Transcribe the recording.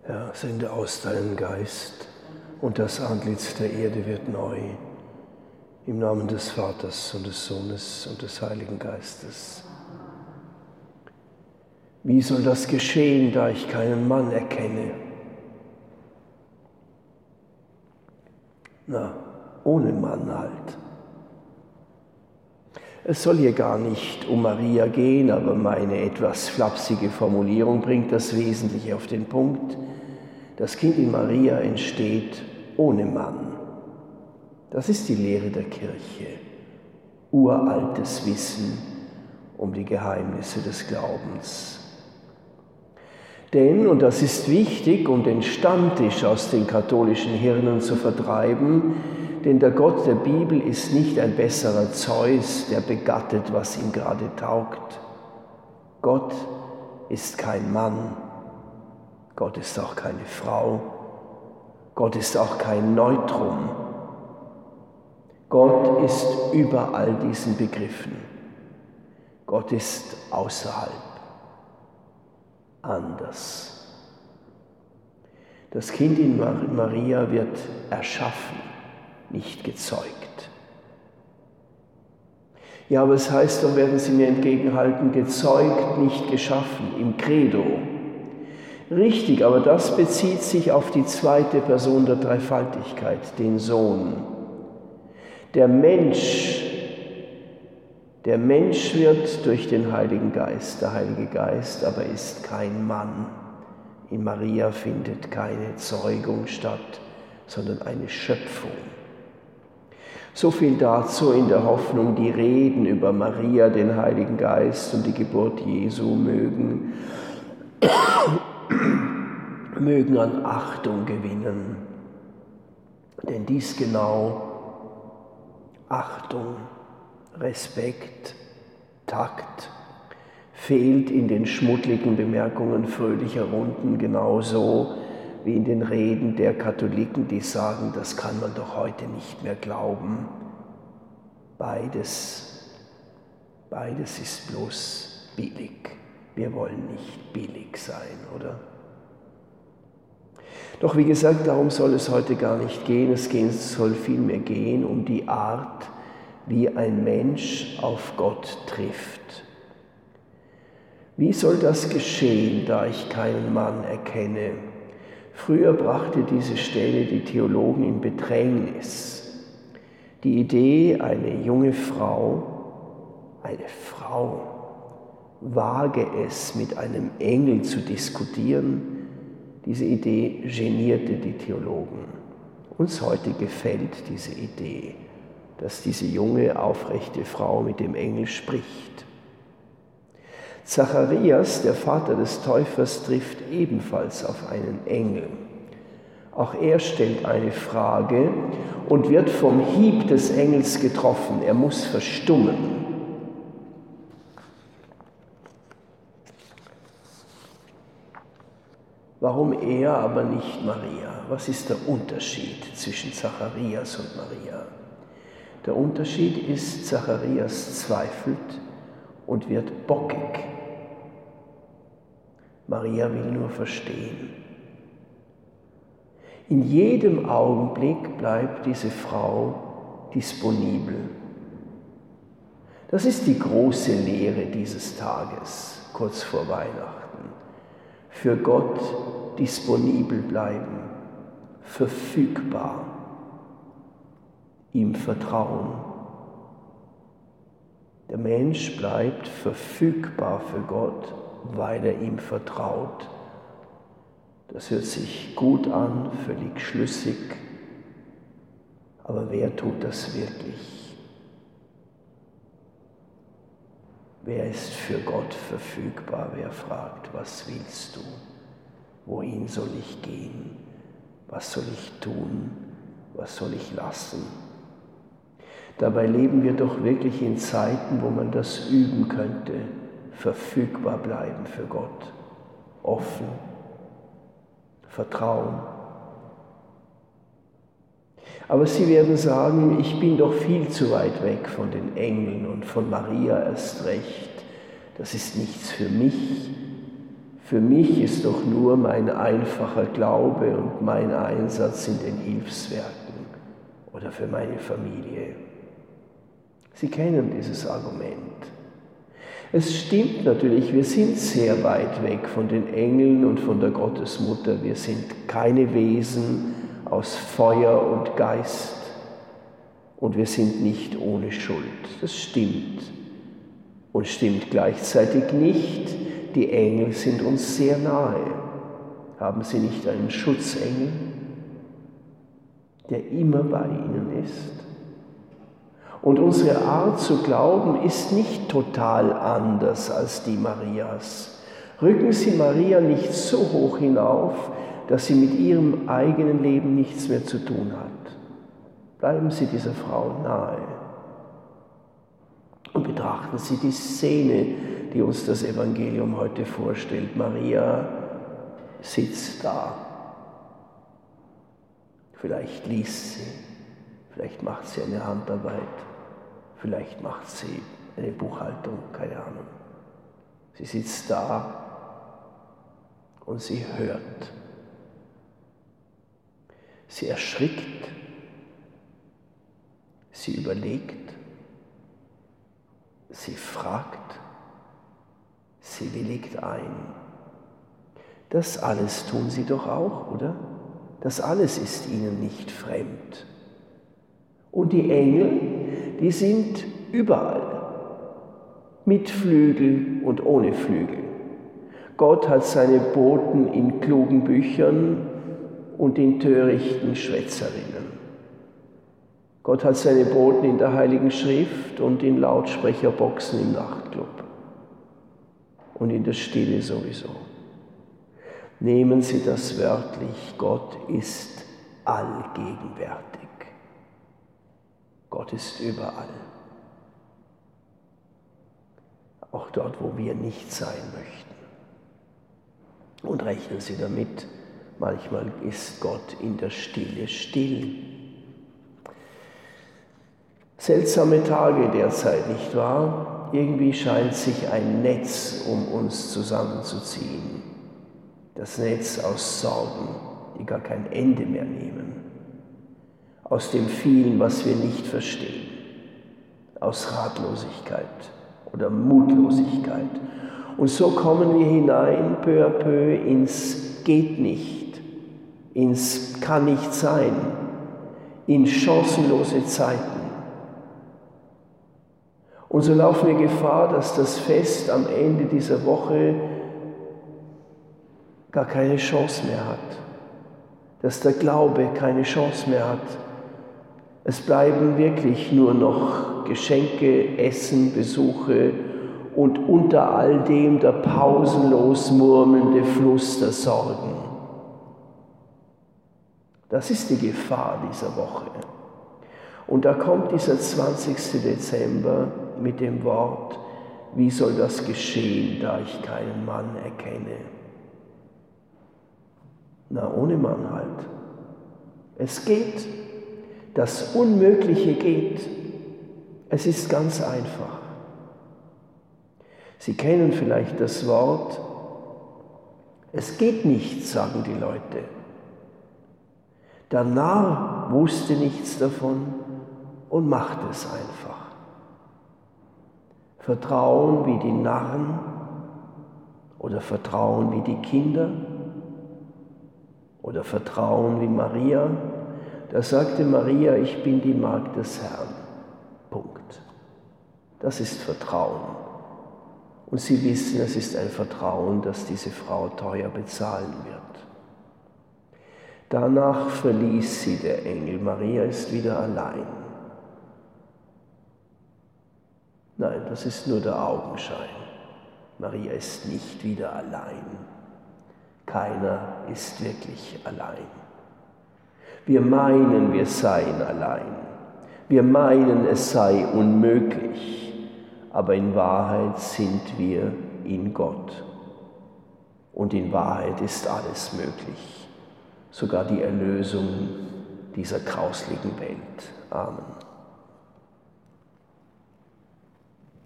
Herr, sende aus deinen Geist, und das Antlitz der Erde wird neu. Im Namen des Vaters und des Sohnes und des Heiligen Geistes. Wie soll das geschehen, da ich keinen Mann erkenne? Na, ohne Mann halt. Es soll hier gar nicht um Maria gehen, aber meine etwas flapsige Formulierung bringt das Wesentliche auf den Punkt. Das Kind in Maria entsteht ohne Mann. Das ist die Lehre der Kirche, uraltes Wissen um die Geheimnisse des Glaubens. Denn, und das ist wichtig, um den Stammtisch aus den katholischen Hirnen zu vertreiben, denn der Gott der Bibel ist nicht ein besserer Zeus, der begattet, was ihm gerade taugt. Gott ist kein Mann, Gott ist auch keine Frau, Gott ist auch kein Neutrum. Gott ist über all diesen Begriffen. Gott ist außerhalb, anders. Das Kind in Maria wird erschaffen, nicht gezeugt. Ja, aber es heißt, doch werden Sie mir entgegenhalten, gezeugt, nicht geschaffen, im Credo. Richtig, aber das bezieht sich auf die zweite Person der Dreifaltigkeit, den Sohn. Der Mensch wird durch den Heiligen Geist, der Heilige Geist aber ist kein Mann. In Maria findet keine Zeugung statt, sondern eine Schöpfung. So viel dazu in der Hoffnung, die Reden über Maria, den Heiligen Geist und die Geburt Jesu mögen an Achtung gewinnen. Denn dies genau Achtung, Respekt, Takt fehlt in den schmuddligen Bemerkungen fröhlicher Runden genauso wie in den Reden der Katholiken, die sagen, das kann man doch heute nicht mehr glauben. Beides ist bloß billig. Wir wollen nicht billig sein, oder? Doch wie gesagt, darum soll es heute gar nicht gehen. Es soll vielmehr gehen um die Art, wie ein Mensch auf Gott trifft. Wie soll das geschehen, da ich keinen Mann erkenne? Früher brachte diese Stelle die Theologen in Bedrängnis. Die Idee, eine junge Frau, wage es, mit einem Engel zu diskutieren, diese Idee genierte die Theologen. Uns heute gefällt diese Idee, dass diese junge, aufrechte Frau mit dem Engel spricht. Zacharias, der Vater des Täufers, trifft ebenfalls auf einen Engel. Auch er stellt eine Frage und wird vom Hieb des Engels getroffen. Er muss verstummen. Warum er, aber nicht Maria? Was ist der Unterschied zwischen Zacharias und Maria? Der Unterschied ist, Zacharias zweifelt und wird bockig. Maria will nur verstehen. In jedem Augenblick bleibt diese Frau disponibel. Das ist die große Lehre dieses Tages, kurz vor Weihnachten. Für Gott disponibel bleiben, verfügbar, ihm vertrauen. Der Mensch bleibt verfügbar für Gott, weil er ihm vertraut. Das hört sich gut an, völlig schlüssig, aber wer tut das wirklich? Wer ist für Gott verfügbar? Wer fragt, was willst du? Wohin soll ich gehen? Was soll ich tun? Was soll ich lassen? Dabei leben wir doch wirklich in Zeiten, wo man das üben könnte, verfügbar bleiben für Gott, offen, Vertrauen. Aber Sie werden sagen, ich bin doch viel zu weit weg von den Engeln und von Maria erst recht. Das ist nichts für mich. Für mich ist doch nur mein einfacher Glaube und mein Einsatz in den Hilfswerken oder für meine Familie. Sie kennen dieses Argument. Es stimmt natürlich, wir sind sehr weit weg von den Engeln und von der Gottesmutter. Wir sind keine Wesen aus Feuer und Geist und wir sind nicht ohne Schuld. Das stimmt. Und stimmt gleichzeitig nicht, die Engel sind uns sehr nahe. Haben sie nicht einen Schutzengel, der immer bei ihnen ist? Und unsere Art zu glauben ist nicht total anders als die Marias. Rücken Sie Maria nicht so hoch hinauf, dass sie mit ihrem eigenen Leben nichts mehr zu tun hat. Bleiben Sie dieser Frau nahe. Und betrachten Sie die Szene, die uns das Evangelium heute vorstellt. Maria sitzt da. Vielleicht liest sie, vielleicht macht sie eine Handarbeit, vielleicht macht sie eine Buchhaltung, keine Ahnung. Sie sitzt da und sie hört. Sie erschrickt, sie überlegt, sie fragt, sie willigt ein. Das alles tun Sie doch auch, oder? Das alles ist Ihnen nicht fremd. Und die Engel, die sind überall, mit Flügel und ohne Flügel. Gott hat seine Boten in klugen Büchern und in törichten Schwätzerinnen. Gott hat seine Boten in der Heiligen Schrift und in Lautsprecherboxen im Nachtclub. Und in der Stille sowieso. Nehmen Sie das wörtlich, Gott ist allgegenwärtig. Gott ist überall. Auch dort, wo wir nicht sein möchten. Und rechnen Sie damit, manchmal ist Gott in der Stille still. Seltsame Tage derzeit, nicht wahr? Irgendwie scheint sich ein Netz um uns zusammenzuziehen. Das Netz aus Sorgen, die gar kein Ende mehr nehmen. Aus dem vielen, was wir nicht verstehen. Aus Ratlosigkeit oder Mutlosigkeit. Und so kommen wir hinein, peu à peu, ins Geht nicht, ins Kann nicht sein, in chancenlose Zeiten. Und so laufen wir Gefahr, dass das Fest am Ende dieser Woche gar keine Chance mehr hat, dass der Glaube keine Chance mehr hat. Es bleiben wirklich nur noch Geschenke, Essen, Besuche und unter all dem der pausenlos murmelnde Fluss der Sorgen. Das ist die Gefahr dieser Woche. Und da kommt dieser 20. Dezember mit dem Wort, wie soll das geschehen, da ich keinen Mann erkenne? Na, ohne Mann halt. Es geht. Das Unmögliche geht. Es ist ganz einfach. Sie kennen vielleicht das Wort, es geht nicht, sagen die Leute. Der Narr wusste nichts davon und macht es einfach. Vertrauen wie die Narren oder Vertrauen wie die Kinder oder Vertrauen wie Maria. Da sagte Maria, ich bin die Magd des Herrn. Punkt. Das ist Vertrauen. Und Sie wissen, es ist ein Vertrauen, das diese Frau teuer bezahlen wird. Danach verließ sie der Engel. Maria ist wieder allein. Nein, das ist nur der Augenschein. Maria ist nicht wieder allein. Keiner ist wirklich allein. Wir meinen, wir seien allein. Wir meinen, es sei unmöglich. Aber in Wahrheit sind wir in Gott. Und in Wahrheit ist alles möglich. Sogar die Erlösung dieser grausligen Welt. Amen.